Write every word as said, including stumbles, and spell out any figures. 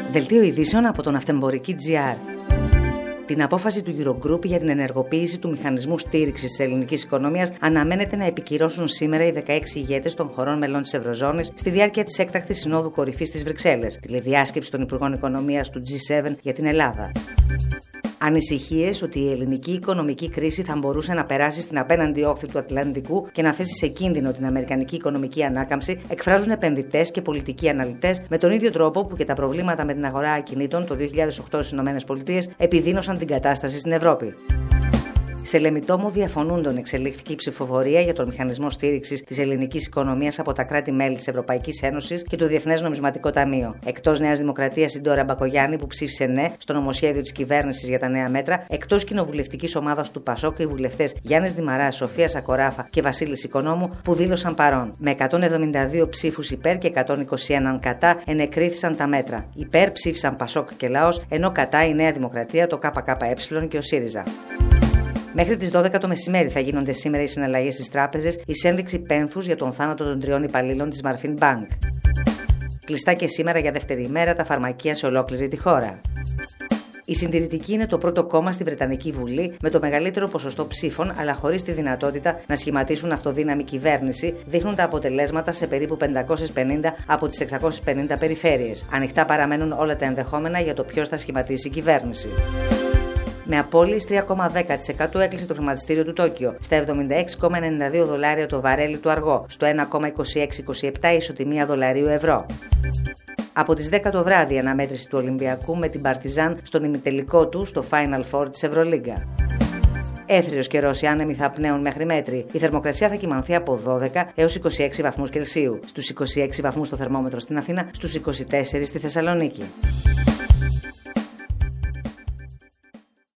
Δελτίο ειδήσεων από τον Ναυτεμπορική τζι αρ. Την απόφαση του Eurogroup για την ενεργοποίηση του μηχανισμού στήριξης της ελληνικής οικονομίας αναμένεται να επικυρώσουν σήμερα οι δεκαέξι ηγέτες των χωρών μελών της Ευρωζώνης στη διάρκεια της έκτακτης συνόδου κορυφής στις Βρυξέλλες, τηλεδιάσκεψη των Υπουργών Οικονομίας του τζι επτά για την Ελλάδα. Ανησυχίες ότι η ελληνική οικονομική κρίση θα μπορούσε να περάσει στην απέναντι όχθη του Ατλαντικού και να θέσει σε κίνδυνο την αμερικανική οικονομική ανάκαμψη εκφράζουν επενδυτές και πολιτικοί αναλυτές με τον ίδιο τρόπο που και τα προβλήματα με την αγορά ακινήτων το δύο χιλιάδες οκτώ στις ΗΠΑ επιδίνωσαν την κατάσταση στην Ευρώπη. Σε Λεμιτόμο διαφωνούντων εξελίχθηκε η ψηφοφορία για τον μηχανισμό στήριξης της ελληνικής οικονομίας από τα κράτη-μέλη της Ευρωπαϊκής Ένωσης και το Διεθνές Νομισματικό Ταμείο. Εκτός Νέας Δημοκρατίας, η Ντόρα Μπακογιάννη, που ψήφισε ναι στο νομοσχέδιο της κυβέρνησης για τα νέα μέτρα, εκτός κοινοβουλευτικής ομάδας του Πασόκ, οι βουλευτές Γιάννης Δημαράς, Σοφία Σακοράφα και Βασίλης Οικονόμου, που δήλωσαν παρόν. Με εκατόν εβδομήντα δύο ψήφους υπέρ και εκατόν είκοσι ένα κατά ενεκρίθησαν τα μέτρα. Υπέρ ψήφισαν Πασόκ και Λαός, ενώ κατά η Νέα Δημοκρατία, το ΚΚΕ και ο ΣΥΡΙΖΑ. Μέχρι τις δώδεκα το μεσημέρι θα γίνονται σήμερα οι συναλλαγές στις τράπεζες εις ένδειξη πένθους για τον θάνατο των τριών υπαλλήλων της Marfin Bank. Κλειστά και σήμερα για δεύτερη ημέρα τα φαρμακεία σε ολόκληρη τη χώρα. Η Συντηρητική είναι το πρώτο κόμμα στη Βρετανική Βουλή με το μεγαλύτερο ποσοστό ψήφων, αλλά χωρίς τη δυνατότητα να σχηματίσουν αυτοδύναμη κυβέρνηση, δείχνουν τα αποτελέσματα σε περίπου πεντακόσιες πενήντα από τις εξακόσιες πενήντα περιφέρειες. Ανοιχτά παραμένουν όλα τα ενδεχόμενα για το ποιος θα σχηματίσει κυβέρνηση. Με απώλειες τρία κόμμα δέκα τοις εκατό έκλεισε το χρηματιστήριο του Τόκιο στα εβδομήντα έξι κόμμα ενενήντα δύο δολάρια το βαρέλι του αργό, στο ένα κόμμα είκοσι έξι είκοσι επτά ισοτιμία δολαρίου ευρώ. Από τις δέκα το βράδυ η αναμέτρηση του Ολυμπιακού με την Παρτιζάν στον ημιτελικό του στο Final Four της Ευρωλίγκα. Έθριος καιρός, οι άνεμοι θα πνέουν μέχρι μέτρη. Η θερμοκρασία θα κυμανθεί από δώδεκα έως είκοσι έξι βαθμούς Κελσίου. Στους είκοσι έξι βαθμούς το θερμόμετρο στην Αθήνα, στους είκοσι τέσσερα στη Θεσσαλονίκη.